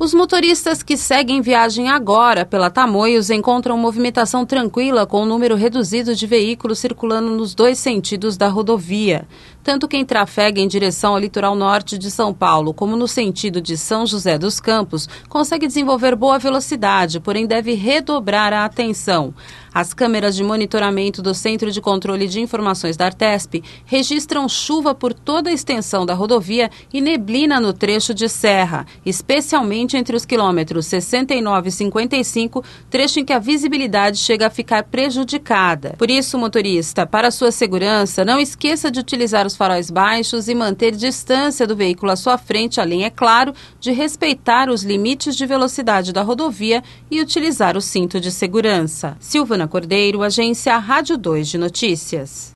Os motoristas que seguem viagem agora pela Tamoios encontram movimentação tranquila com um número reduzido de veículos circulando nos dois sentidos da rodovia. Tanto quem trafega em direção ao litoral norte de São Paulo como no sentido de São José dos Campos consegue desenvolver boa velocidade, porém deve redobrar a atenção. As câmeras de monitoramento do Centro de Controle de Informações da Artesp registram chuva por toda a extensão da rodovia e neblina no trecho de serra, especialmente entre os quilômetros 69 e 55, trecho em que a visibilidade chega a ficar prejudicada. Por isso, motorista, para sua segurança, não esqueça de utilizar os faróis baixos e manter distância do veículo à sua frente, além, é claro, de respeitar os limites de velocidade da rodovia e utilizar o cinto de segurança. Silvana Cordeiro, Agência Rádio 2 de Notícias.